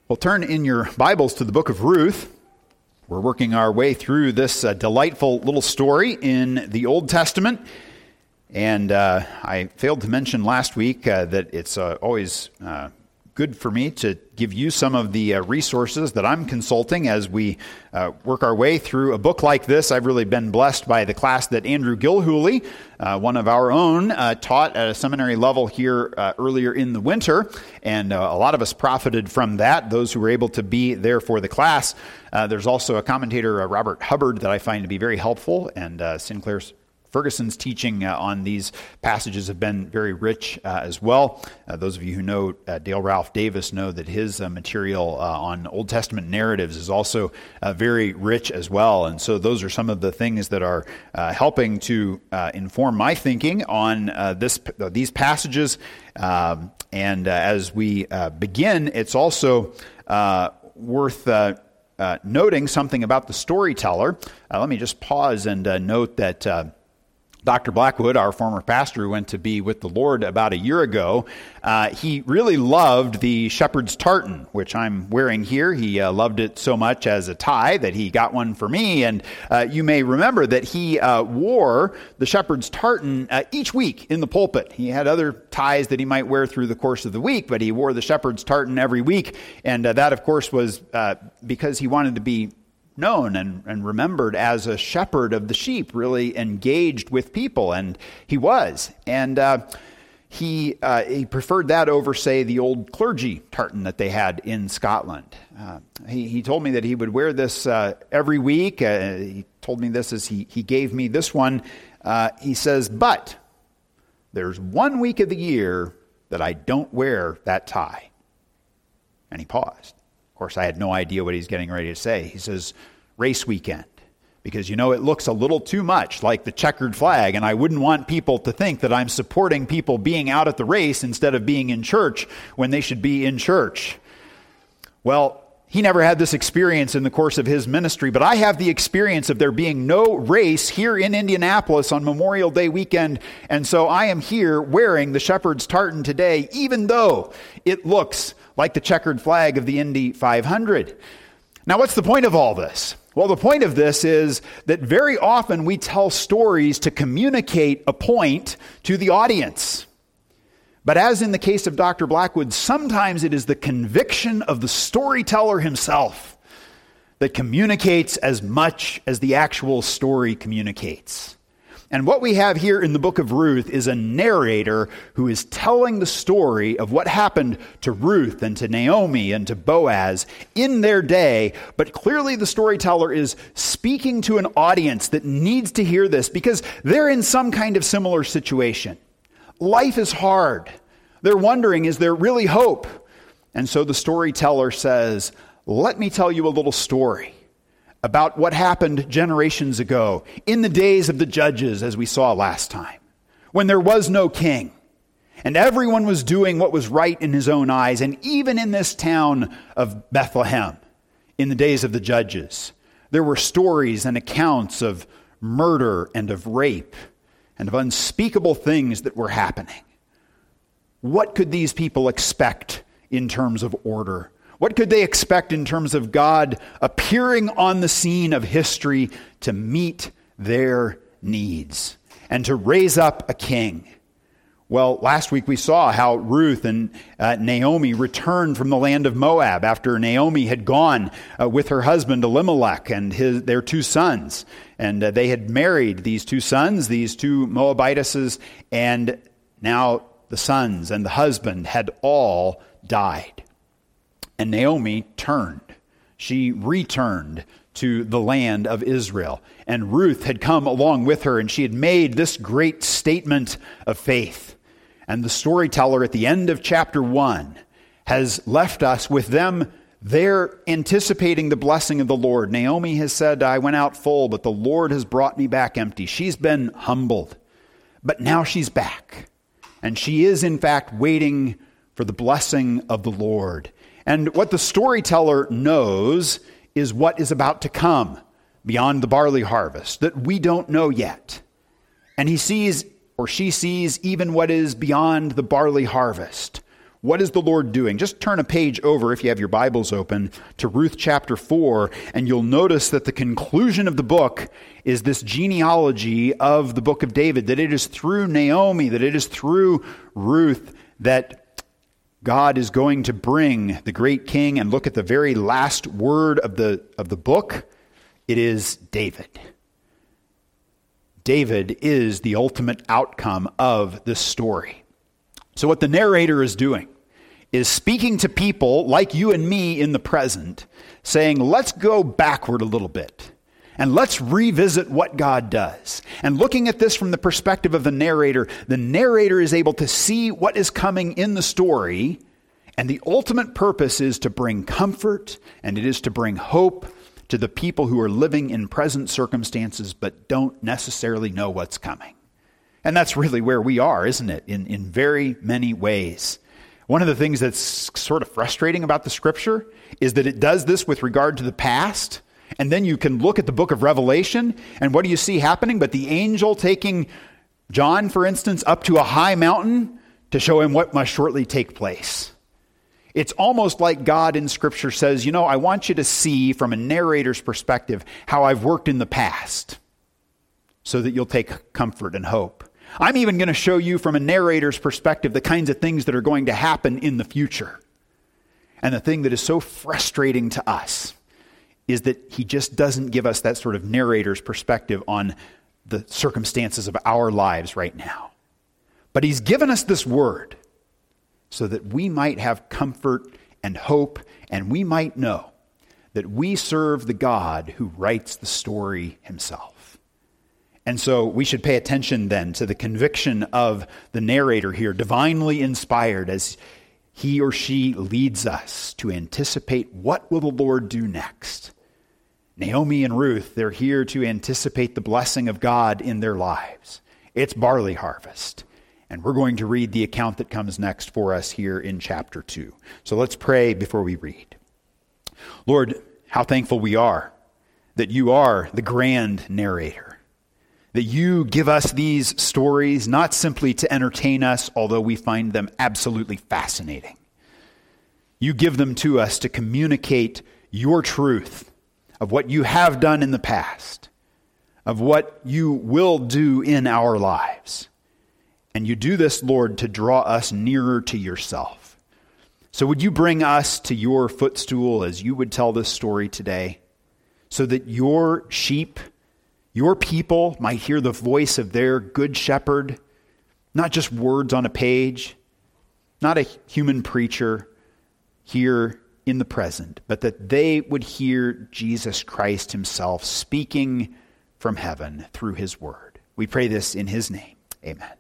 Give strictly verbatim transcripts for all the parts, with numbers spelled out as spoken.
Well, turn in your Bibles to the book of Ruth. We're working our way through this uh, delightful little story in the Old Testament. And uh, I failed to mention last week uh, that it's uh, always uh, good for me to give you some of the uh, resources that I'm consulting as we uh, work our way through a book like this. I've really been blessed by the class that Andrew Gilhooly, uh, one of our own, uh, taught at a seminary level here uh, earlier in the winter. And uh, a lot of us profited from that, those who were able to be there for the class. Uh, there's also a commentator, uh, Robert Hubbard, that I find to be very helpful, and uh, Sinclair's Ferguson's teaching uh, on these passages have been very rich uh, as well. Uh, those of you who know uh, Dale Ralph Davis know that his uh, material uh, on Old Testament narratives is also uh, very rich as well. And so those are some of the things that are uh, helping to uh, inform my thinking on uh, this uh, these passages. Um, and uh, as we uh, begin, it's also uh, worth uh, uh, noting something about the storyteller. Uh, let me just pause and uh, note that Uh, Doctor Blackwood, our former pastor who went to be with the Lord about a year ago, uh, he really loved the shepherd's tartan, which I'm wearing here. He uh, loved it so much as a tie that he got one for me. And uh, you may remember that he uh, wore the shepherd's tartan uh, each week in the pulpit. He had other ties that he might wear through the course of the week, but he wore the shepherd's tartan every week. And uh, that, of course, was uh, because he wanted to be known and, and remembered as a shepherd of the sheep, really engaged with people, and he was. And uh, he uh, he preferred that over, say, the old clergy tartan that they had in Scotland. Uh, he, he told me that he would wear this uh, every week. Uh, he told me this as he, he gave me this one. Uh, he says, but there's one week of the year that I don't wear that tie. And he paused. Of course, I had no idea what he's getting ready to say. He says, race weekend, because, you know, it looks a little too much like the checkered flag, and I wouldn't want people to think that I'm supporting people being out at the race instead of being in church when they should be in church. Well, he never had this experience in the course of his ministry, but I have the experience of there being no race here in Indianapolis on Memorial Day weekend, and so I am here wearing the shepherd's tartan today, even though it looks like the checkered flag of the Indy five hundred. Now, what's the point of all this? Well, the point of this is that very often we tell stories to communicate a point to the audience. But as in the case of Doctor Blackwood, sometimes it is the conviction of the storyteller himself that communicates as much as the actual story communicates. And what we have here in the book of Ruth is a narrator who is telling the story of what happened to Ruth and to Naomi and to Boaz in their day. But clearly the storyteller is speaking to an audience that needs to hear this because they're in some kind of similar situation. Life is hard. They're wondering, is there really hope? And so the storyteller says, let me tell you a little story about what happened generations ago, in the days of the judges, as we saw last time, when there was no king, and everyone was doing what was right in his own eyes, and even in this town of Bethlehem, in the days of the judges, there were stories and accounts of murder and of rape, and of unspeakable things that were happening. What could these people expect in terms of order? What could they expect in terms of God appearing on the scene of history to meet their needs and to raise up a king? Well, last week we saw how Ruth and uh, Naomi returned from the land of Moab after Naomi had gone uh, with her husband Elimelech and his, their two sons. And uh, they had married these two sons, these two Moabitesses, and now the sons and the husband had all died. And Naomi turned. She returned to the land of Israel. And Ruth had come along with her, and she had made this great statement of faith. And the storyteller at the end of chapter one has left us with them there anticipating the blessing of the Lord. Naomi has said, I went out full, but the Lord has brought me back empty. She's been humbled, but now she's back. And she is, in fact, waiting for the blessing of the Lord. And what the storyteller knows is what is about to come beyond the barley harvest that we don't know yet. And he sees, or she sees, even what is beyond the barley harvest, What is the Lord doing? Just turn a page over, if you have your Bibles open, to Ruth chapter four, and you'll notice that the conclusion of the book is this genealogy of the book of David, that it is through Naomi, that it is through Ruth that God is going to bring the great king. And look at the very last word of the, of the book. It is David. David is the ultimate outcome of this story. So what the narrator is doing is speaking to people like you and me in the present, saying, let's go backward a little bit and let's revisit what God does. And looking at this from the perspective of the narrator, the narrator is able to see what is coming in the story, and the ultimate purpose is to bring comfort and it is to bring hope to the people who are living in present circumstances but don't necessarily know what's coming. And that's really where we are, isn't it? In, in very many ways. One of the things that's sort of frustrating about the scripture is that it does this with regard to the past. And then you can look at the book of Revelation, and what do you see happening? But the angel taking John, for instance, up to a high mountain to show him what must shortly take place. It's almost like God in scripture says, you know, I want you to see from a narrator's perspective how I've worked in the past so that you'll take comfort and hope. I'm even going to show you from a narrator's perspective the kinds of things that are going to happen in the future. And the thing that is so frustrating to us is that he just doesn't give us that sort of narrator's perspective on the circumstances of our lives right now. But he's given us this word so that we might have comfort and hope, and we might know that we serve the God who writes the story himself. And so we should pay attention then to the conviction of the narrator here, divinely inspired as he or she leads us to anticipate what will the Lord do next. Naomi and Ruth, they're here to anticipate the blessing of God in their lives. It's barley harvest. And we're going to read the account that comes next for us here in chapter two. So let's pray before we read. Lord, how thankful we are that you are the grand narrator. That you give us these stories not simply to entertain us, although we find them absolutely fascinating. You give them to us to communicate your truth of what you have done in the past, of what you will do in our lives. And you do this, Lord, to draw us nearer to yourself. So would you bring us to your footstool as you would tell this story today, so that your sheep, your people might hear the voice of their good shepherd, not just words on a page, not a human preacher here in the present, but that they would hear Jesus Christ himself speaking from heaven through his word. We pray this in his name. Amen.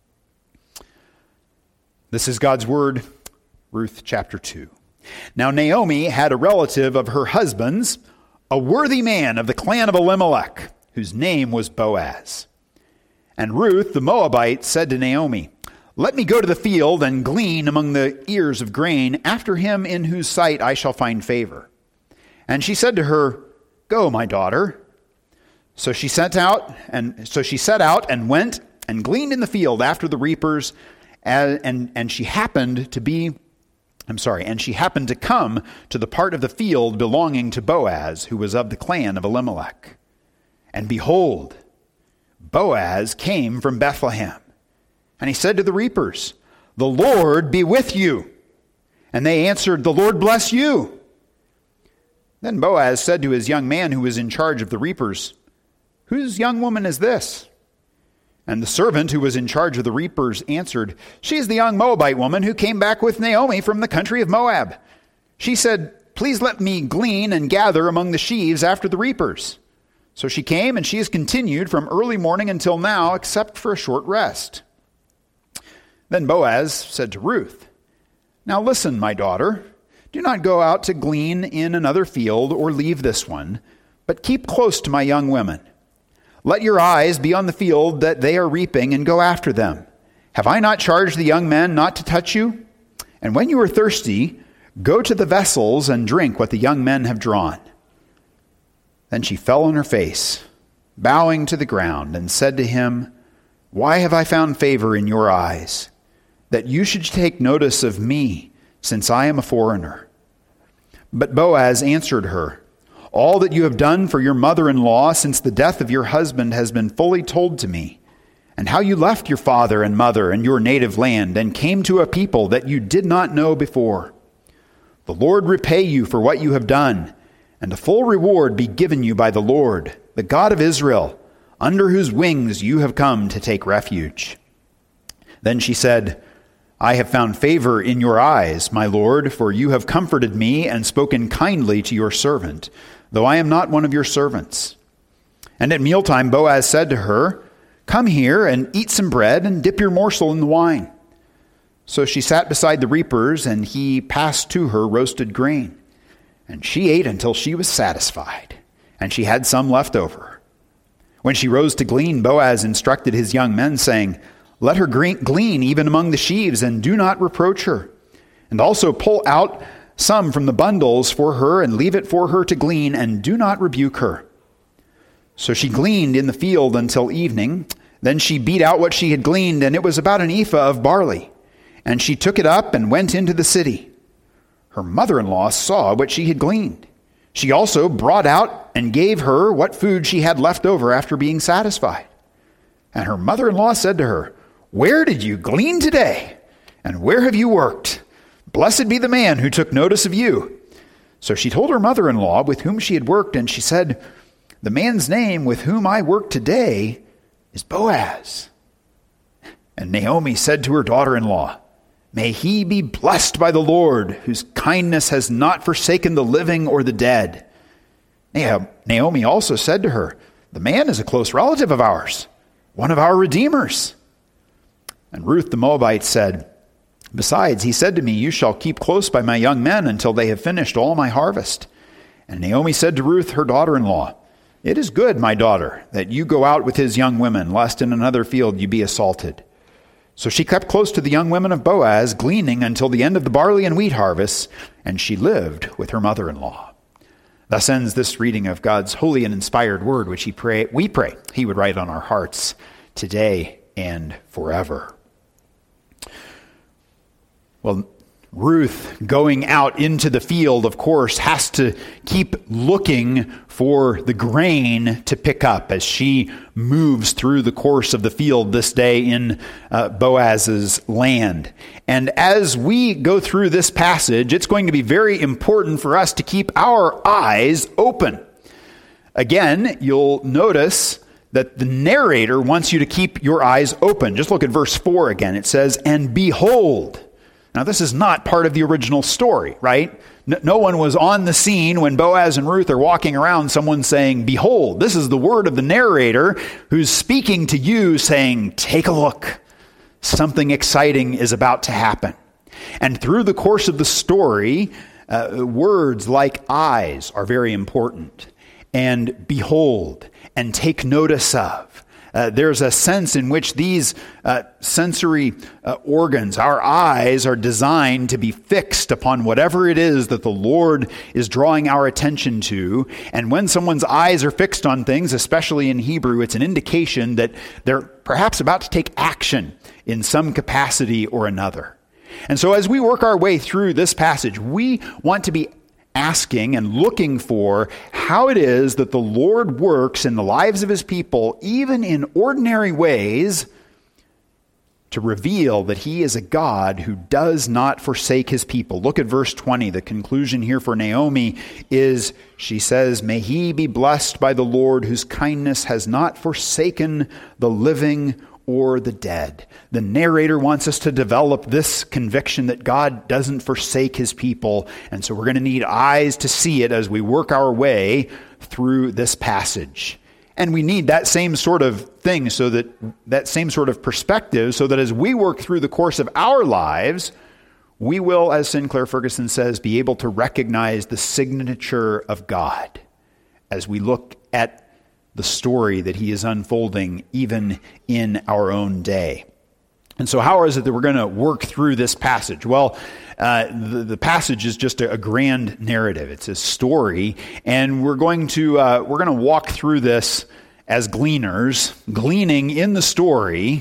This is God's word, Ruth chapter two. Now Naomi had a relative of her husband's, a worthy man of the clan of Elimelech, whose name was Boaz. And Ruth the Moabite said to Naomi, "Let me go to the field and glean among the ears of grain after him in whose sight I shall find favor." And she said to her, "Go, my daughter." So she set out, and so she set out and went and gleaned in the field after the reapers, and and, and she happened to be, I'm sorry, and she happened to come to the part of the field belonging to Boaz, who was of the clan of Elimelech. And behold, Boaz came from Bethlehem. And he said to the reapers, "The Lord be with you." And they answered, "The Lord bless you." Then Boaz said to his young man who was in charge of the reapers, "Whose young woman is this?" And the servant who was in charge of the reapers answered, "She is the young Moabite woman who came back with Naomi from the country of Moab. She said, 'Please let me glean and gather among the sheaves after the reapers.' So she came, and she has continued from early morning until now, except for a short rest." Then Boaz said to Ruth, "Now listen, my daughter, do not go out to glean in another field or leave this one, but keep close to my young women. Let your eyes be on the field that they are reaping, and go after them. Have I not charged the young men not to touch you? And when you are thirsty, go to the vessels and drink what the young men have drawn." Then she fell on her face, bowing to the ground, and said to him, "Why have I found favor in your eyes? that you should take notice of me, since I am a foreigner." But Boaz answered her, "All that you have done for your mother-in-law since the death of your husband has been fully told to me, and how you left your father and mother and your native land and came to a people that you did not know before. The Lord repay you for what you have done, and a full reward be given you by the Lord, the God of Israel, under whose wings you have come to take refuge." Then she said, "I have found favor in your eyes, my Lord, for you have comforted me and spoken kindly to your servant, though I am not one of your servants." And at mealtime Boaz said to her, "Come here and eat some bread and dip your morsel in the wine." So she sat beside the reapers, and he passed to her roasted grain. And she ate until she was satisfied, and she had some left over. When she rose to glean, Boaz instructed his young men, saying, "Let her glean even among the sheaves, and do not reproach her. And also pull out some from the bundles for her, and leave it for her to glean, and do not rebuke her." So she gleaned in the field until evening. Then she beat out what she had gleaned, and it was about an ephah of barley. And she took it up and went into the city. Her mother-in-law saw what she had gleaned. She also brought out and gave her what food she had left over after being satisfied. And her mother-in-law said to her, "Where did you glean today? And where have you worked? Blessed be the man who took notice of you." So she told her mother-in-law with whom she had worked, and she said, "The man's name with whom I work today is Boaz." And Naomi said to her daughter-in-law, "May he be blessed by the Lord, whose kindness has not forsaken the living or the dead." Naomi also said to her, "The man is a close relative of ours, one of our redeemers." And Ruth the Moabite said, "Besides, he said to me, 'You shall keep close by my young men until they have finished all my harvest.' And Naomi said to Ruth, her daughter-in-law, 'It is good, my daughter, that you go out with his young women, lest in another field you be assaulted.' So she kept close to the young women of Boaz, gleaning until the end of the barley and wheat harvests, and she lived with her mother-in-law." Thus ends this reading of God's holy and inspired word, which he pray, we pray he would write on our hearts today and forever. Well, Ruth, going out into the field, of course, has to keep looking for the grain to pick up as she moves through the course of the field this day in uh, Boaz's land. And as we go through this passage, it's going to be very important for us to keep our eyes open. Again, you'll notice that the narrator wants you to keep your eyes open. Just look at verse four again. It says, "And behold." Now, this is not part of the original story, right? No one was on the scene when Boaz and Ruth are walking around, someone saying, "Behold." This is the word of the narrator who's speaking to you saying, "Take a look. Something exciting is about to happen." And through the course of the story, uh, words like eyes are very important. And behold, and take notice of. Uh, there's a sense in which these uh, sensory uh, organs, our eyes, are designed to be fixed upon whatever it is that the Lord is drawing our attention to. And when someone's eyes are fixed on things, especially in Hebrew, it's an indication that they're perhaps about to take action in some capacity or another. And so as we work our way through this passage, we want to be asking and looking for how it is that the Lord works in the lives of his people, even in ordinary ways, to reveal that he is a God who does not forsake his people. Look at verse twenty. The conclusion here for Naomi is, she says, "May he be blessed by the Lord, whose kindness has not forsaken the living or the dead." The narrator wants us to develop this conviction that God doesn't forsake his people, and so we're going to need eyes to see it as we work our way through this passage. And we need that same sort of thing, so that that same sort of perspective, so that as we work through the course of our lives, we will, as Sinclair Ferguson says, be able to recognize the signature of God as we look at the story that he is unfolding even in our own day. And so how is it that we're going to work through this passage? Well, uh, the, the passage is just a, a grand narrative. It's a story, and we're going to uh, we're going to walk through this as gleaners, gleaning in the story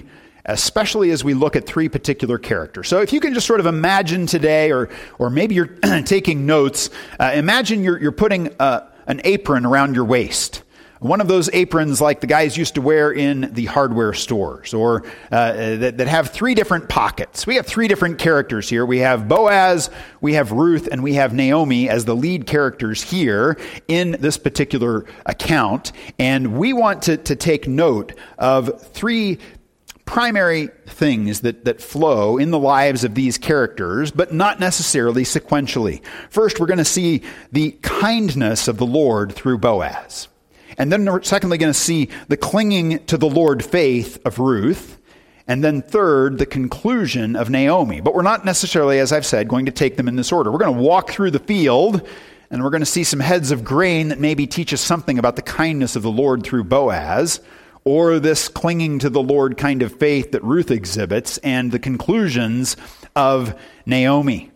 especially as we look at three particular characters. So if you can just sort of imagine today, or or maybe you're taking notes, uh, imagine you're, you're putting uh, an apron around your waist. One of those aprons like the guys used to wear in the hardware stores, or uh, that, that have three different pockets. We have three different characters here. We have Boaz, we have Ruth, and we have Naomi as the lead characters here in this particular account. And we want to, to take note of three primary things that, that flow in the lives of these characters, but not necessarily sequentially. First, we're going to see the kindness of the Lord through Boaz. And then we're secondly going to see the clinging to the Lord faith of Ruth. And then third, the conclusion of Naomi. But we're not necessarily, as I've said, going to take them in this order. We're going to walk through the field, and we're going to see some heads of grain that maybe teach us something about the kindness of the Lord through Boaz, or this clinging to the Lord kind of faith that Ruth exhibits, and the conclusions of Naomi.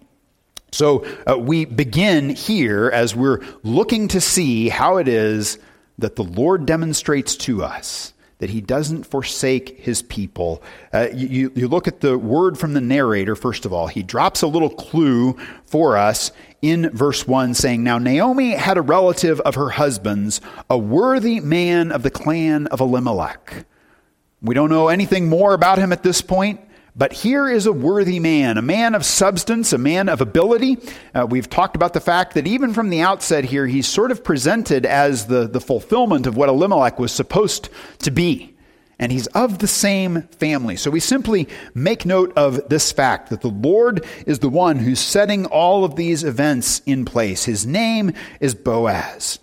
So uh, we begin here as we're looking to see how it is that the Lord demonstrates to us that he doesn't forsake his people. Uh, you, you look at the word from the narrator, first of all. He drops a little clue for us in verse one, saying, "Now Naomi had a relative of her husband's, a worthy man of the clan of Elimelech." We don't know anything more about him at this point, but here is a worthy man, a man of substance, a man of ability. Uh, we've talked about the fact that even from the outset here, he's sort of presented as the, the fulfillment of what Elimelech was supposed to be. And he's of the same family. So we simply make note of this fact that the Lord is the one who's setting all of these events in place. His name is Boaz.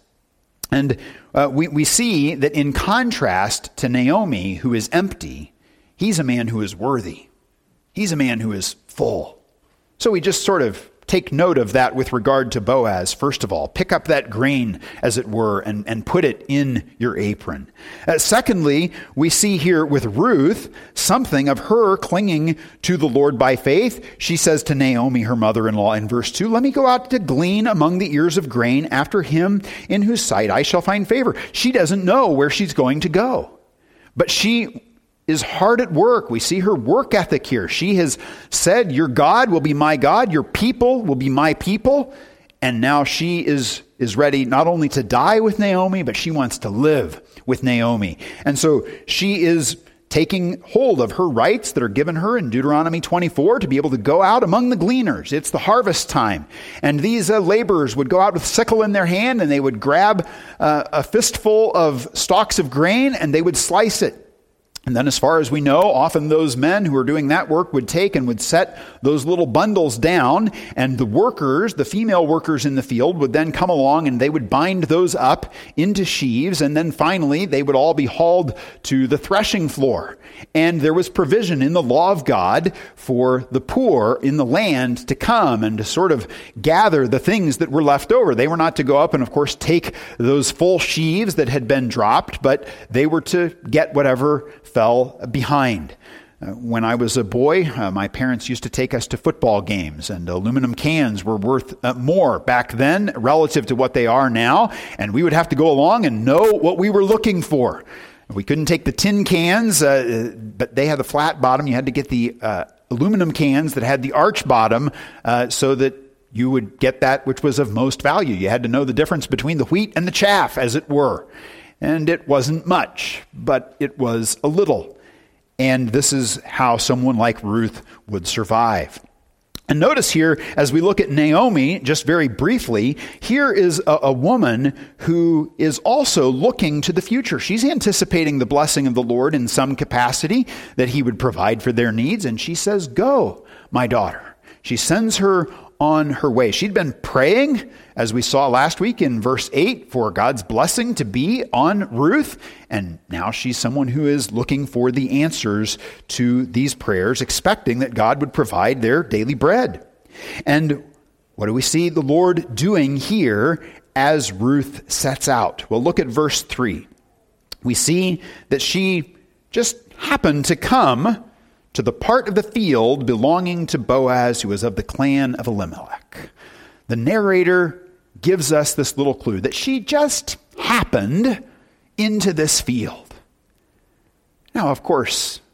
And uh, we, we see that in contrast to Naomi, who is empty, he's a man who is worthy. He's a man who is full. So we just sort of take note of that with regard to Boaz, first of all. Pick up that grain, as it were, and, and put it in your apron. Uh, secondly, we see here with Ruth something of her clinging to the Lord by faith. She says to Naomi, her mother-in-law, in verse two, "Let me go out to glean among the ears of grain after him in whose sight I shall find favor." She doesn't know where she's going to go, but she is hard at work. We see her work ethic here. She has said, "Your God will be my God, your people will be my people." And now she is, is ready not only to die with Naomi, but she wants to live with Naomi. And so she is taking hold of her rights that are given her in Deuteronomy twenty-four to be able to go out among the gleaners. It's the harvest time. And these uh, laborers would go out with sickle in their hand, and they would grab uh, a fistful of stalks of grain, and they would slice it. And then as far as we know, often those men who are doing that work would take and would set those little bundles down, and the workers, the female workers in the field, would then come along and they would bind those up into sheaves, and then finally they would all be hauled to the threshing floor. And there was provision in the law of God for the poor in the land to come and to sort of gather the things that were left over. They were not to go up and, of course, take those full sheaves that had been dropped, but they were to get whatever fell behind. Uh, when I was a boy, uh, my parents used to take us to football games, and aluminum cans were worth uh, more back then relative to what they are now, and we would have to go along and know what we were looking for. We couldn't take the tin cans, uh, but they had the flat bottom. You had to get the uh, aluminum cans that had the arch bottom uh, so that you would get that which was of most value. You had to know the difference between the wheat and the chaff, as it were. And it wasn't much, but it was a little. And this is how someone like Ruth would survive. And notice here, as we look at Naomi, just very briefly, here is a, a woman who is also looking to the future. She's anticipating the blessing of the Lord in some capacity, that he would provide for their needs. And she says, "Go, my daughter." She sends her on her way. She'd been praying, as we saw last week in verse eight, for God's blessing to be on Ruth. And now she's someone who is looking for the answers to these prayers, expecting that God would provide their daily bread. And what do we see the Lord doing here as Ruth sets out? Well, look at verse three. We see that she just happened to come to the part of the field belonging to Boaz, who was of the clan of Elimelech. The narrator gives us this little clue that she just happened into this field. Now, of course,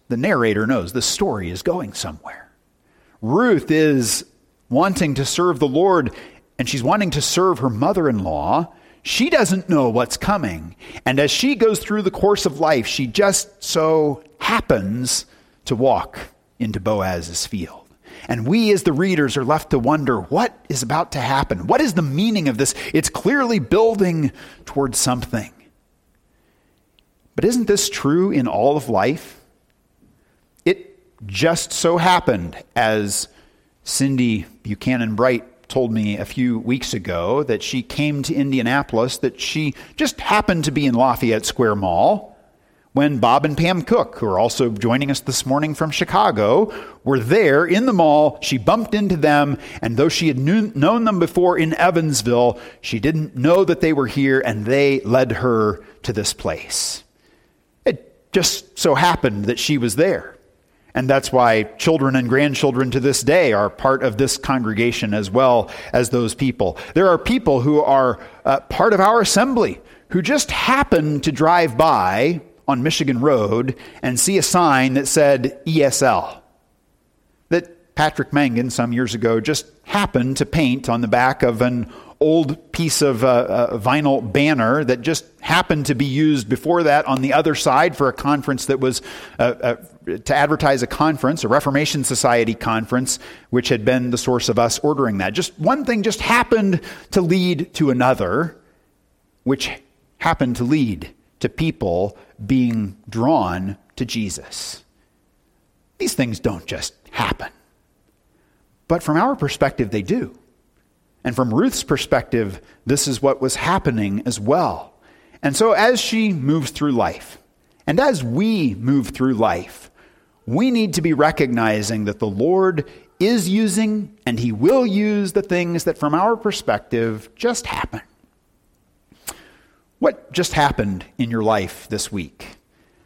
the narrator knows the story is going somewhere. Ruth is wanting to serve the Lord, and she's wanting to serve her mother-in-law. She doesn't know what's coming. And as she goes through the course of life, she just so happens to walk into Boaz's field. And we as the readers are left to wonder, what is about to happen? What is the meaning of this? It's clearly building towards something. But isn't this true in all of life? It just so happened, as Cindy Buchanan Bright told me a few weeks ago, that she came to Indianapolis, that she just happened to be in Lafayette Square Mall when Bob and Pam Cook, who are also joining us this morning from Chicago, were there in the mall. She bumped into them, and though she had knew, known them before in Evansville, she didn't know that they were here, and they led her to this place. It just so happened that she was there. And that's why children and grandchildren to this day are part of this congregation as well as those people. There are people who are uh, part of our assembly who just happen to drive by on Michigan Road and see a sign that said E S L, that Patrick Mangan some years ago just happened to paint on the back of an old piece of uh, uh, vinyl banner that just happened to be used before that on the other side for a conference that was uh, uh, to advertise a conference, a Reformation Society conference, which had been the source of us ordering that. Just one thing just happened to lead to another, which happened to lead to people being drawn to Jesus. These things don't just happen. But from our perspective, they do. And from Ruth's perspective, this is what was happening as well. And so as she moves through life, and as we move through life, we need to be recognizing that the Lord is using and he will use the things that from our perspective just happen. What just happened in your life this week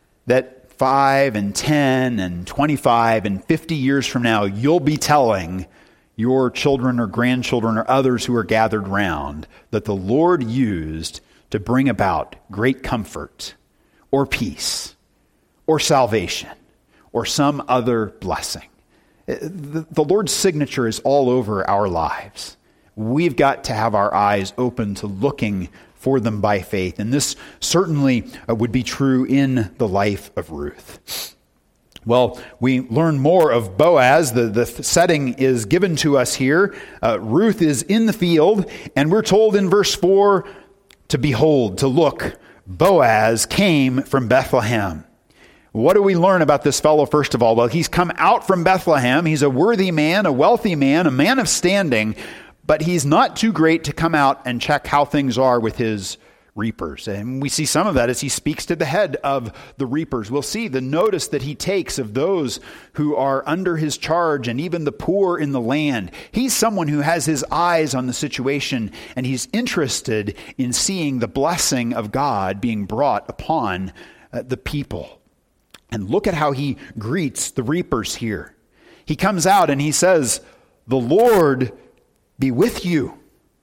that five and ten and twenty-five and fifty years from now, you'll be telling your children or grandchildren or others who are gathered round that the Lord used to bring about great comfort or peace or salvation or some other blessing? The, the Lord's signature is all over our lives. We've got to have our eyes open to looking for them by faith. And this certainly uh, would be true in the life of Ruth. Well, we learn more of Boaz. The, the setting is given to us here. Uh, Ruth is in the field, and we're told in verse four to behold, to look, Boaz came from Bethlehem. What do we learn about this fellow, first of all? Well, he's come out from Bethlehem. He's a worthy man, a wealthy man, a man of standing, but he's not too great to come out and check how things are with his reapers. And we see some of that as he speaks to the head of the reapers. We'll see the notice that he takes of those who are under his charge and even the poor in the land. He's someone who has his eyes on the situation, and he's interested in seeing the blessing of God being brought upon uh, the people. And look at how he greets the reapers here. He comes out and he says, "The Lord be with you."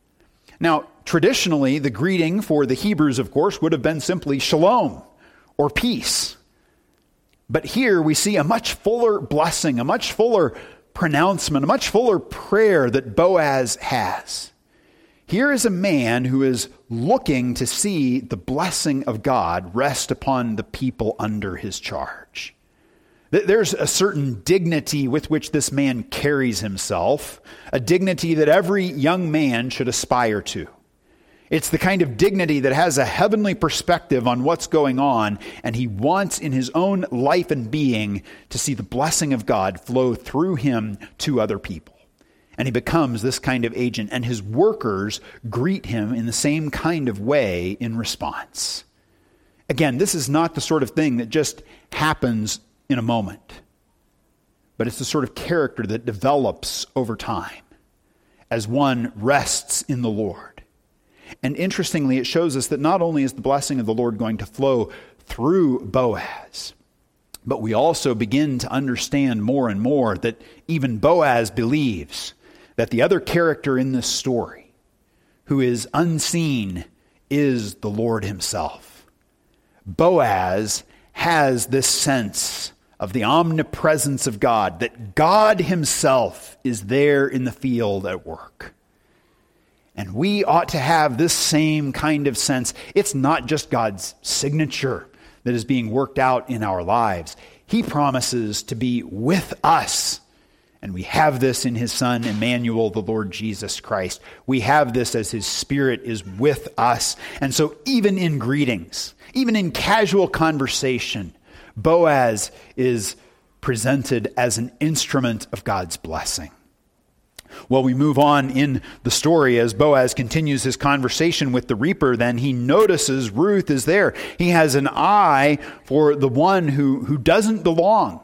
Now, traditionally, the greeting for the Hebrews, of course, would have been simply shalom or peace. But here we see a much fuller blessing, a much fuller pronouncement, a much fuller prayer that Boaz has. Here is a man who is looking to see the blessing of God rest upon the people under his charge. There's a certain dignity with which this man carries himself, a dignity that every young man should aspire to. It's the kind of dignity that has a heavenly perspective on what's going on, and he wants in his own life and being to see the blessing of God flow through him to other people. And he becomes this kind of agent, and his workers greet him in the same kind of way in response. Again, this is not the sort of thing that just happens in a moment, but it's the sort of character that develops over time as one rests in the Lord. And interestingly, it shows us that not only is the blessing of the Lord going to flow through Boaz, but we also begin to understand more and more that even Boaz believes that the other character in this story, who is unseen, is the Lord himself. Boaz has this sense of the omnipresence of God, that God himself is there in the field at work. And we ought to have this same kind of sense. It's not just God's signature that is being worked out in our lives. He promises to be with us. And we have this in his Son, Emmanuel, the Lord Jesus Christ. We have this as his Spirit is with us. And so even in greetings, even in casual conversation, Boaz is presented as an instrument of God's blessing. Well, we move on in the story as Boaz continues his conversation with the reaper. Then he notices Ruth is there. He has an eye for the one who, who doesn't belong.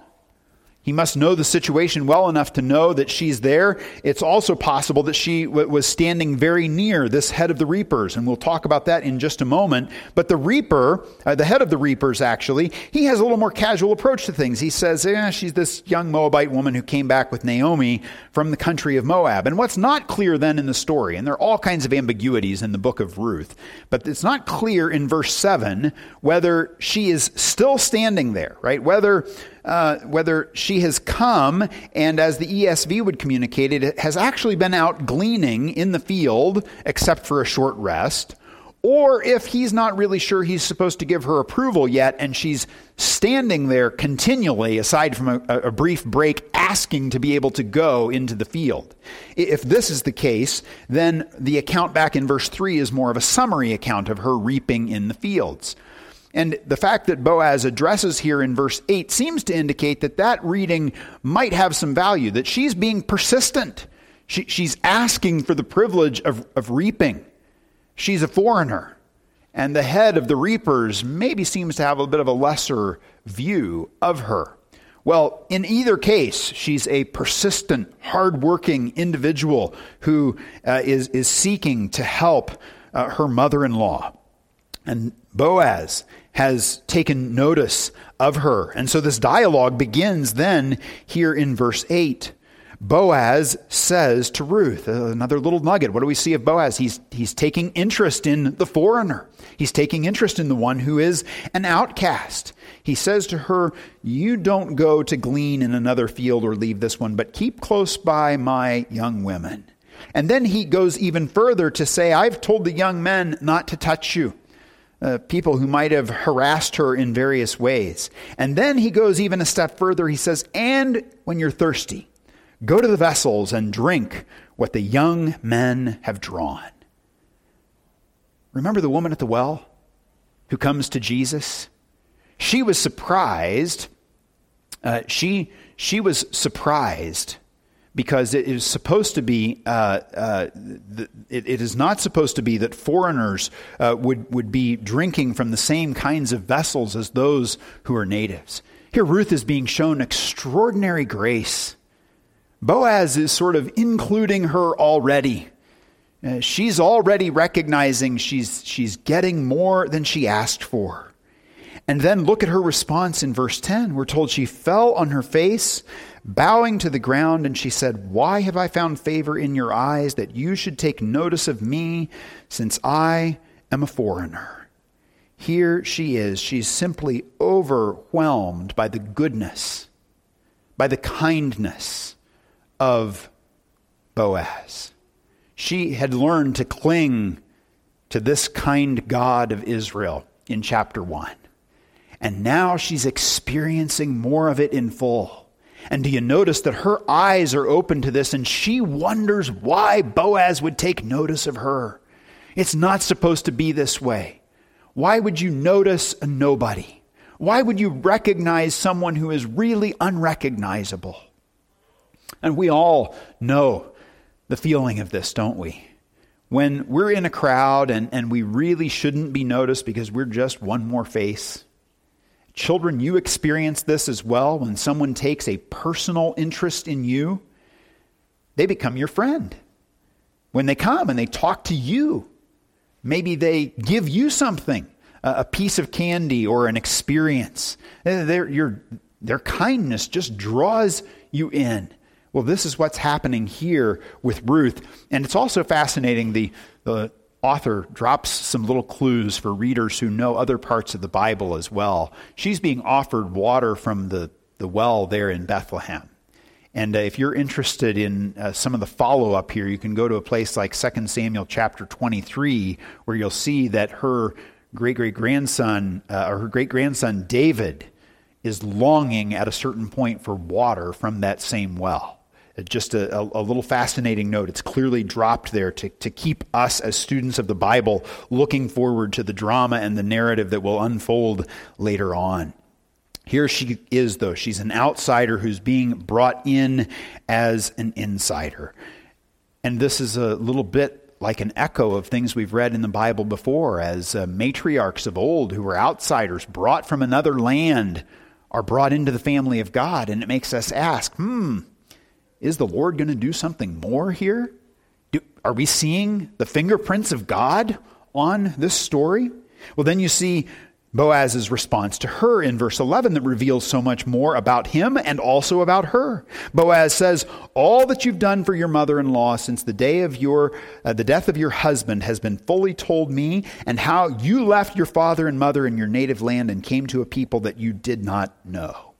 He must know the situation well enough to know that she's there. It's also possible that she w- was standing very near this head of the reapers, and we'll talk about that in just a moment. But the reaper, uh, the head of the reapers actually, he has a little more casual approach to things. He says, eh, she's this young Moabite woman who came back with Naomi from the country of Moab. And what's not clear then in the story, and there are all kinds of ambiguities in the book of Ruth, but it's not clear in verse seven whether she is still standing there, right? Whether Uh, whether she has come, and as the E S V would communicate it, has actually been out gleaning in the field, except for a short rest, or if he's not really sure he's supposed to give her approval yet, and she's standing there continually, aside from a, a brief break, asking to be able to go into the field. If this is the case, then the account back in verse three is more of a summary account of her reaping in the fields. And the fact that Boaz addresses here in verse eight seems to indicate that that reading might have some value, that she's being persistent. She, she's asking for the privilege of, of reaping. She's a foreigner. And the head of the reapers maybe seems to have a bit of a lesser view of her. Well, in either case, she's a persistent, hardworking individual who uh, is, is seeking to help uh, her mother-in-law. And Boaz has taken notice of her. And so this dialogue begins then here in verse eight. Boaz says to Ruth, another little nugget. What do we see of Boaz? He's, he's taking interest in the foreigner. He's taking interest in the one who is an outcast. He says to her, you don't go to glean in another field or leave this one, but keep close by my young women. And then he goes even further to say, I've told the young men not to touch you. Uh, people who might have harassed her in various ways. And then he goes even a step further. He says, and when you're thirsty, go to the vessels and drink what the young men have drawn. Remember the woman at the well who comes to Jesus? She was surprised. Uh, she, she was surprised because it is supposed to be, uh, uh, the, it, it is not supposed to be that foreigners uh, would, would be drinking from the same kinds of vessels as those who are natives. Here Ruth is being shown extraordinary grace. Boaz is sort of including her already. Uh, she's already recognizing she's, she's getting more than she asked for. And then look at her response in verse ten. We're told she fell on her face, bowing to the ground, and she said, why have I found favor in your eyes that you should take notice of me, since I am a foreigner? Here she is. She's simply overwhelmed by the goodness, by the kindness of Boaz. She had learned to cling to this kind God of Israel in chapter one. And now she's experiencing more of it in full. And do you notice that her eyes are open to this, and she wonders why Boaz would take notice of her? It's not supposed to be this way. Why would you notice a nobody? Why would you recognize someone who is really unrecognizable? And we all know the feeling of this, don't we? When we're in a crowd and, and we really shouldn't be noticed because we're just one more face. Children, you experience this as well. When someone takes a personal interest in you, they become your friend. When they come and they talk to you, maybe they give you something, a piece of candy or an experience. Their, your, their kindness just draws you in. Well, this is what's happening here with Ruth. And it's also fascinating. The, the author drops some little clues for readers who know other parts of the Bible as well. She's being offered water from the, the well there in Bethlehem. And uh, if you're interested in uh, some of the follow-up here, you can go to a place like Second Samuel chapter twenty-three, where you'll see that her great-great-grandson, uh, or her great-grandson David, is longing at a certain point for water from that same well. Uh, just a, a, a little fascinating note. It's clearly dropped there to, to keep us as students of the Bible looking forward to the drama and the narrative that will unfold later on. Here she is, though. She's an outsider who's being brought in as an insider. And this is a little bit like an echo of things we've read in the Bible before, as uh, matriarchs of old who were outsiders, brought from another land, are brought into the family of God. And it makes us ask, hmm, is the Lord going to do something more here? Do, are we seeing the fingerprints of God on this story? Well, then you see Boaz's response to her in verse eleven that reveals so much more about him and also about her. Boaz says, all that you've done for your mother-in-law since the day of your, uh, the death of your husband has been fully told me, and how you left your father and mother in your native land and came to a people that you did not know.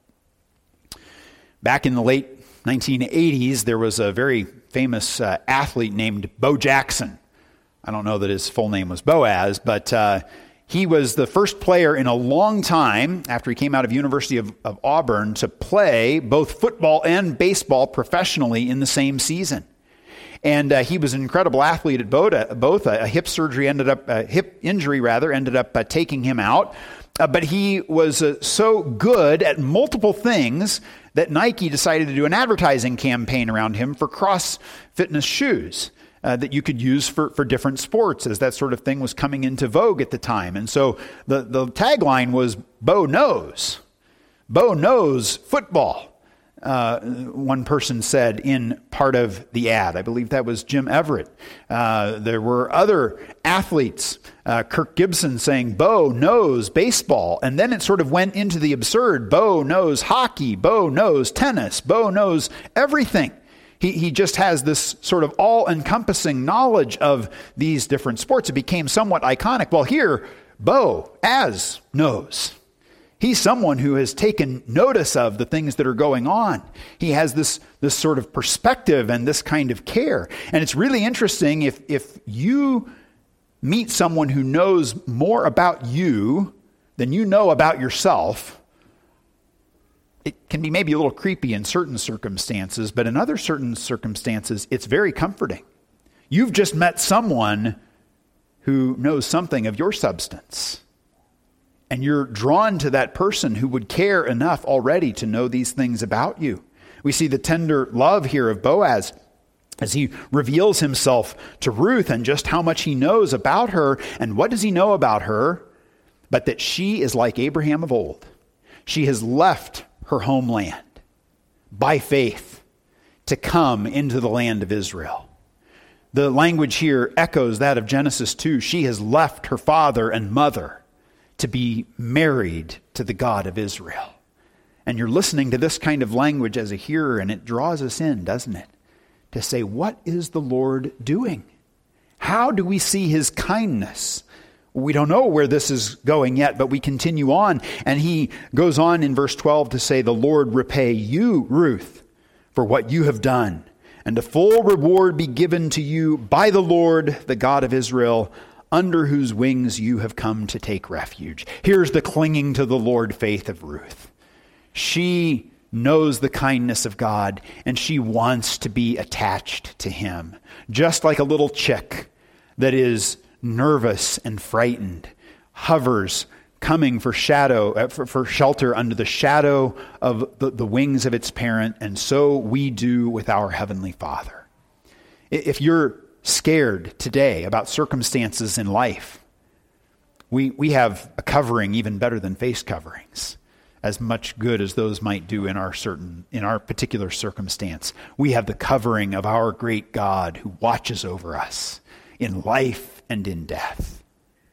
Back in the late nineteen eighties, there was a very famous uh, athlete named Bo Jackson. I don't know that his full name was Boaz, but uh, he was the first player in a long time after he came out of University of, of Auburn to play both football and baseball professionally in the same season. And uh, he was an incredible athlete at both. Uh, both a, a hip surgery ended up, a hip injury rather, ended up uh, taking him out. Uh, but he was uh, so good at multiple things that Nike decided to do an advertising campaign around him for cross fitness shoes. Uh, that you could use for, for different sports, as that sort of thing was coming into vogue at the time. And so the, the tagline was, Bo knows. Bo knows football, uh, one person said in part of the ad. I believe that was Jim Everett. Uh, there were other athletes, uh, Kirk Gibson saying, Bo knows baseball. And then it sort of went into the absurd. Bo knows hockey. Bo knows tennis. Bo knows everything. He he just has this sort of all-encompassing knowledge of these different sports. It became somewhat iconic. Well, here, Boaz knows. He's someone who has taken notice of the things that are going on. He has this, this sort of perspective and this kind of care. And it's really interesting if, if you meet someone who knows more about you than you know about yourself. It can be maybe a little creepy in certain circumstances, but in other certain circumstances, it's very comforting. You've just met someone who knows something of your substance, and you're drawn to that person who would care enough already to know these things about you. We see the tender love here of Boaz as he reveals himself to Ruth and just how much he knows about her. And what does he know about her? But that she is like Abraham of old. She has left her homeland by faith to come into the land of Israel. The language here echoes that of Genesis two. She has left her father and mother to be married to the God of Israel. And you're listening to this kind of language as a hearer, and it draws us in, doesn't it? To say, what is the Lord doing? How do we see his kindness? We don't know where this is going yet, but we continue on. And he goes on in verse twelve to say, the Lord repay you, Ruth, for what you have done, and a full reward be given to you by the Lord, the God of Israel, under whose wings you have come to take refuge. Here's the clinging to the Lord faith of Ruth. She knows the kindness of God, and she wants to be attached to him, just like a little chick that is nervous and frightened, hovers, coming for shadow, uh, for, for shelter under the shadow of the, the wings of its parent, and so we do with our Heavenly Father. If you're scared today about circumstances in life, we we have a covering even better than face coverings, as much good as those might do in our certain in our particular circumstance. We have the covering of our great God who watches over us in life and in death.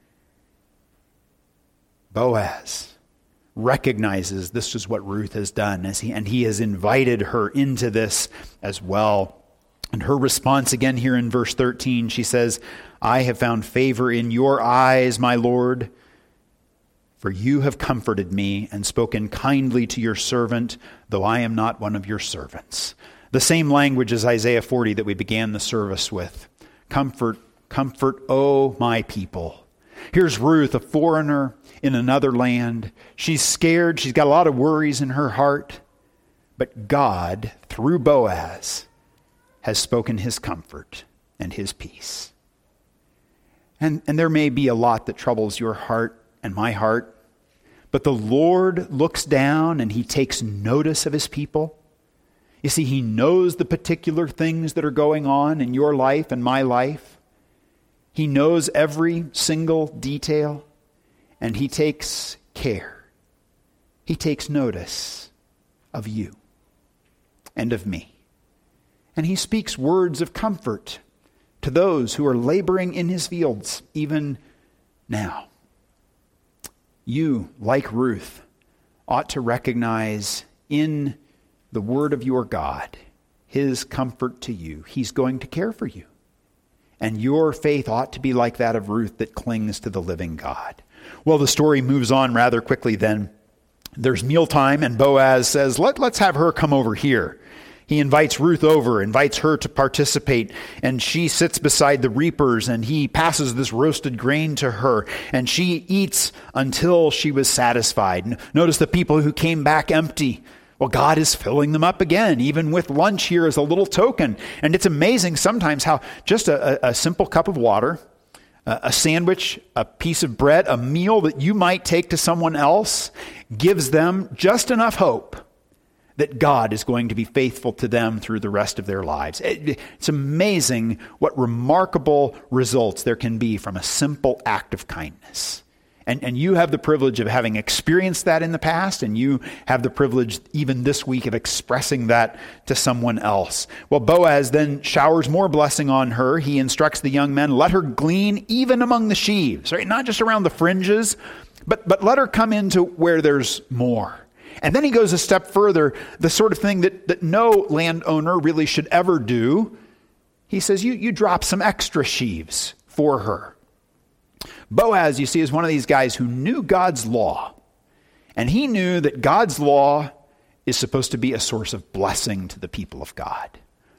Boaz recognizes this is what Ruth has done, as he, and he has invited her into this as well. And her response again here in verse thirteen, she says, I have found favor in your eyes, my Lord. For you have comforted me and spoken kindly to your servant, though I am not one of your servants. The same language as Isaiah forty that we began the service with. Comfort, comfort, oh my people. Here's Ruth, a foreigner in another land. She's scared. She's got a lot of worries in her heart. But God, through Boaz, has spoken his comfort and his peace. And, and there may be a lot that troubles your heart and my heart, but the Lord looks down and he takes notice of his people. You see, he knows the particular things that are going on in your life and my life. He knows every single detail, and he takes care. He takes notice of you and of me. And he speaks words of comfort to those who are laboring in his fields, even now. You, like Ruth, ought to recognize in the word of your God his comfort to you. He's going to care for you. And your faith ought to be like that of Ruth that clings to the living God. Well, the story moves on rather quickly then. There's mealtime, and Boaz says, Let, let's have her come over here. He invites Ruth over, invites her to participate, and she sits beside the reapers, and he passes this roasted grain to her, and she eats until she was satisfied. Notice the people who came back empty. Well, God is filling them up again, even with lunch here as a little token. And it's amazing sometimes how just a, a simple cup of water, a sandwich, a piece of bread, a meal that you might take to someone else gives them just enough hope that God is going to be faithful to them through the rest of their lives. It, it's amazing what remarkable results there can be from a simple act of kindness. And, and you have the privilege of having experienced that in the past, and you have the privilege even this week of expressing that to someone else. Well, Boaz then showers more blessing on her. He instructs the young men, let her glean even among the sheaves, right? Not just around the fringes, but, but let her come into where there's more. And then he goes a step further, the sort of thing that, that no landowner really should ever do. He says, you, you drop some extra sheaves for her. Boaz, you see, is one of these guys who knew God's law. And he knew that God's law is supposed to be a source of blessing to the people of God.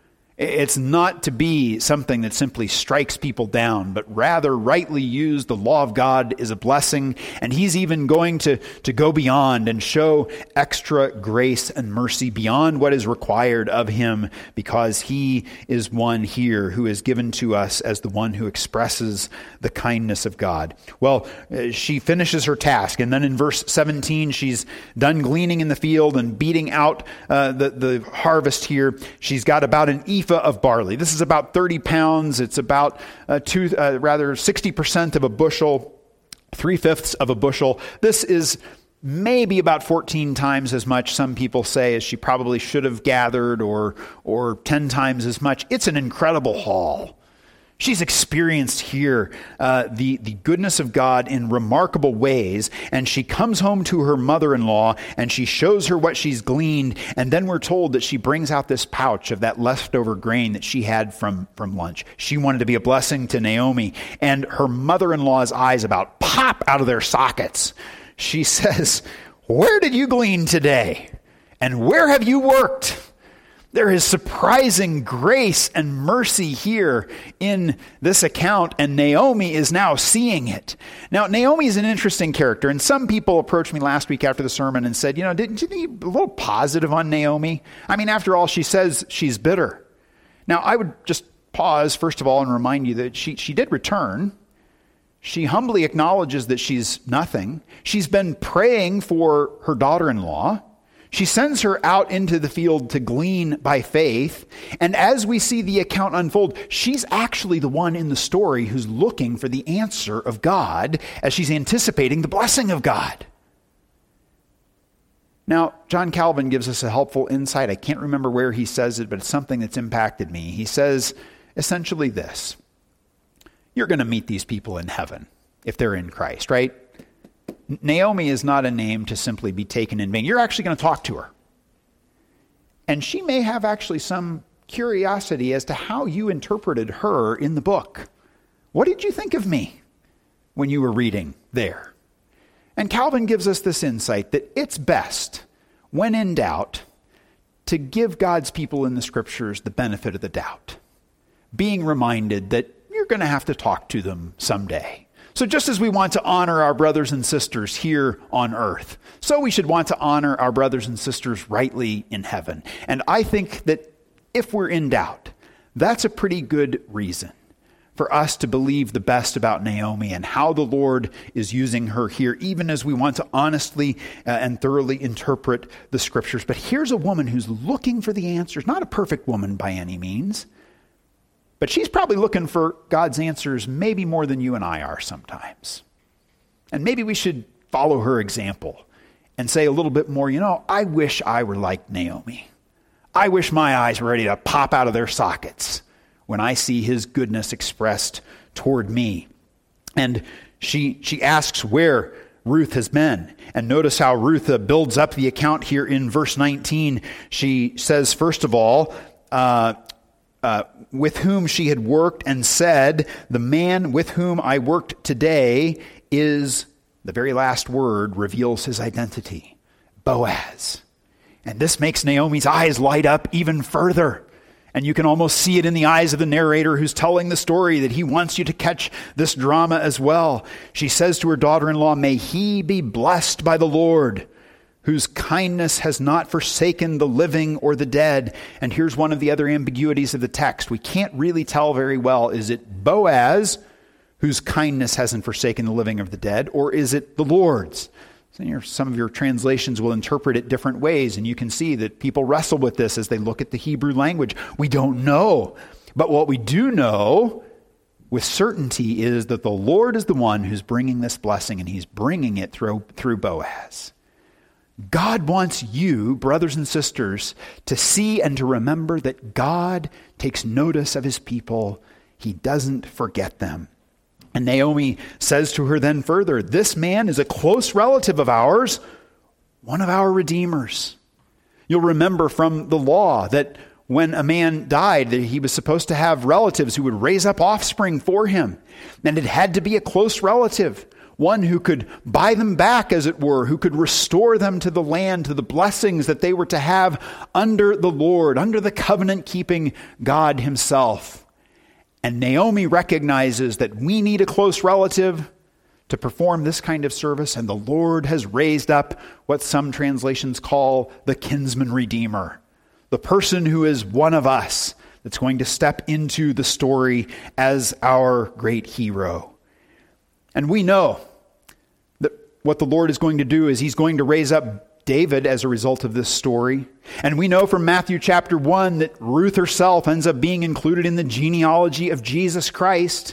It's not to be something that simply strikes people down, but rather rightly used, the law of God is a blessing. And he's even going to, to go beyond and show extra grace and mercy beyond what is required of him, because he is one here who is given to us as the one who expresses the kindness of God. Well, she finishes her task. And then in verse seventeen, she's done gleaning in the field and beating out uh, the, the harvest here. She's got about an ephah of barley. This is about thirty pounds. It's about uh, two, uh, rather sixty percent of a bushel, three-fifths of a bushel. This is maybe about fourteen times as much, some people say, as she probably should have gathered, or, or ten times as much. It's an incredible haul. She's experienced here uh, the, the goodness of God in remarkable ways, and she comes home to her mother-in-law, and she shows her what she's gleaned, and then we're told that she brings out this pouch of that leftover grain that she had from, from lunch. She wanted to be a blessing to Naomi, and her mother-in-law's eyes about pop out of their sockets. She says, "Where did you glean today? And where have you worked?" There is surprising grace and mercy here in this account, and Naomi is now seeing it. Now, Naomi is an interesting character, and some people approached me last week after the sermon and said, you know, didn't you think a little positive on Naomi? I mean, after all, she says she's bitter. Now, I would just pause, first of all, and remind you that she, she did return. She humbly acknowledges that she's nothing. She's been praying for her daughter-in-law. She sends her out into the field to glean by faith. And as we see the account unfold, she's actually the one in the story who's looking for the answer of God as she's anticipating the blessing of God. Now, John Calvin gives us a helpful insight. I can't remember where he says it, but it's something that's impacted me. He says essentially this: you're going to meet these people in heaven if they're in Christ, right? Naomi is not a name to simply be taken in vain. You're actually going to talk to her. And she may have actually some curiosity as to how you interpreted her in the book. What did you think of me when you were reading there? And Calvin gives us this insight that it's best, when in doubt, to give God's people in the Scriptures the benefit of the doubt, being reminded that you're going to have to talk to them someday. So just as we want to honor our brothers and sisters here on earth, so we should want to honor our brothers and sisters rightly in heaven. And I think that if we're in doubt, that's a pretty good reason for us to believe the best about Naomi and how the Lord is using her here, even as we want to honestly uh, and thoroughly interpret the Scriptures. But here's a woman who's looking for the answers, not a perfect woman by any means, but she's probably looking for God's answers maybe more than you and I are sometimes. And maybe we should follow her example and say a little bit more, you know, I wish I were like Naomi. I wish my eyes were ready to pop out of their sockets when I see his goodness expressed toward me. And she she asks where Ruth has been. And notice how Ruth uh, builds up the account here in verse nineteen. She says, first of all, uh, uh, with whom she had worked, and said, the man with whom I worked today is, the very last word reveals his identity, Boaz. And this makes Naomi's eyes light up even further. And you can almost see it in the eyes of the narrator who's telling the story, that he wants you to catch this drama as well. She says to her daughter-in-law, may he be blessed by the Lord, whose kindness has not forsaken the living or the dead. And here's one of the other ambiguities of the text. We can't really tell very well. Is it Boaz, whose kindness hasn't forsaken the living or the dead, or is it the Lord's? Some of your translations will interpret it different ways, and you can see that people wrestle with this as they look at the Hebrew language. We don't know. But what we do know with certainty is that the Lord is the one who's bringing this blessing, and he's bringing it through, through Boaz. God wants you, brothers and sisters, to see and to remember that God takes notice of his people. He doesn't forget them. And Naomi says to her then further, this man is a close relative of ours, one of our redeemers. You'll remember from the law that when a man died, that he was supposed to have relatives who would raise up offspring for him. And it had to be a close relative, one who could buy them back, as it were, who could restore them to the land, to the blessings that they were to have under the Lord, under the covenant-keeping God himself. And Naomi recognizes that we need a close relative to perform this kind of service, and the Lord has raised up what some translations call the kinsman redeemer, the person who is one of us that's going to step into the story as our great hero. And we know that what the Lord is going to do is he's going to raise up David as a result of this story. And we know from Matthew chapter one that Ruth herself ends up being included in the genealogy of Jesus Christ,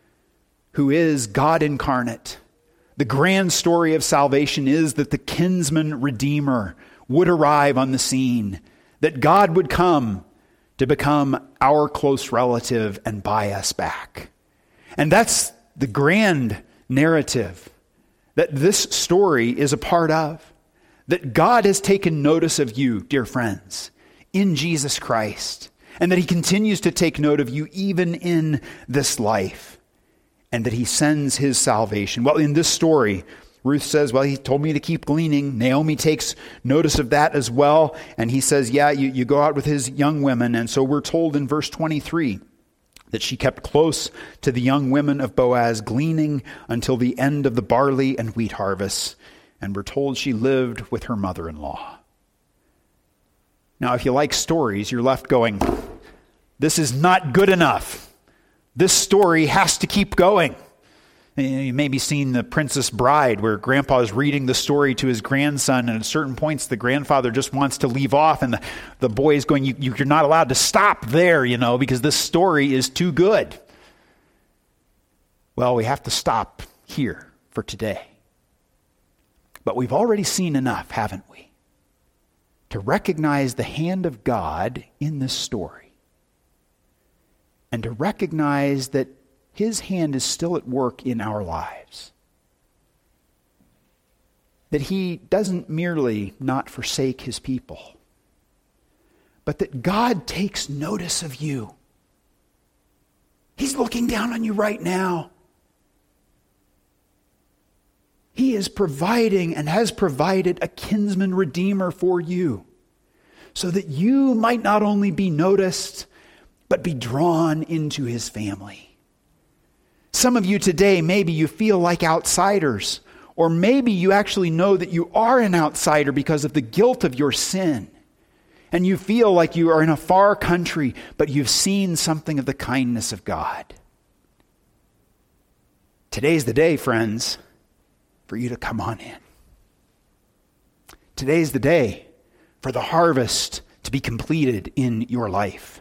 who is God incarnate. The grand story of salvation is that the kinsman redeemer would arrive on the scene, that God would come to become our close relative and buy us back. And that's the grand narrative that this story is a part of. That God has taken notice of you, dear friends, in Jesus Christ, and that he continues to take note of you even in this life, and that he sends his salvation. Well, in this story, Ruth says, well, he told me to keep gleaning. Naomi takes notice of that as well, and he says, yeah, you, you go out with his young women. And so we're told in verse twenty-three that she kept close to the young women of Boaz, gleaning until the end of the barley and wheat harvests. And we're told she lived with her mother-in-law. Now, if you like stories, you're left going, this is not good enough. This story has to keep going. You maybe seen The Princess Bride, where grandpa is reading the story to his grandson, and at certain points the grandfather just wants to leave off, and the, the boy is going, you, you're not allowed to stop there, you know, because this story is too good. Well, we have to stop here for today. But we've already seen enough, haven't we, to recognize the hand of God in this story, and to recognize that his hand is still at work in our lives. That he doesn't merely not forsake his people, but that God takes notice of you. He's looking down on you right now. He is providing and has provided a kinsman redeemer for you, so that you might not only be noticed, but be drawn into his family. Some of you today, maybe you feel like outsiders, or maybe you actually know that you are an outsider because of the guilt of your sin. And you feel like you are in a far country, but you've seen something of the kindness of God. Today's the day, friends, for you to come on in. Today's the day for the harvest to be completed in your life.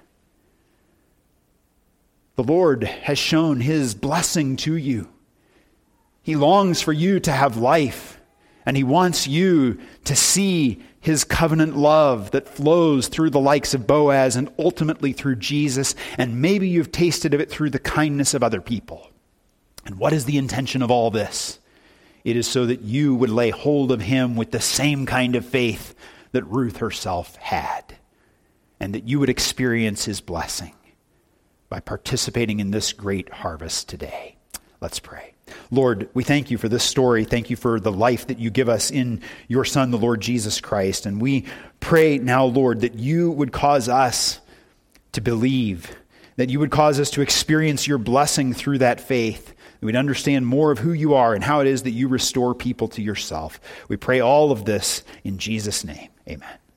The Lord has shown his blessing to you. He longs for you to have life, and he wants you to see his covenant love that flows through the likes of Boaz and ultimately through Jesus, and maybe you've tasted of it through the kindness of other people. And what is the intention of all this? It is so that you would lay hold of him with the same kind of faith that Ruth herself had, and that you would experience his blessing by participating in this great harvest today. Let's pray. Lord, we thank you for this story. Thank you for the life that you give us in your Son, the Lord Jesus Christ. And we pray now, Lord, that you would cause us to believe, that you would cause us to experience your blessing through that faith, that we'd understand more of who you are and how it is that you restore people to yourself. We pray all of this in Jesus' name. Amen.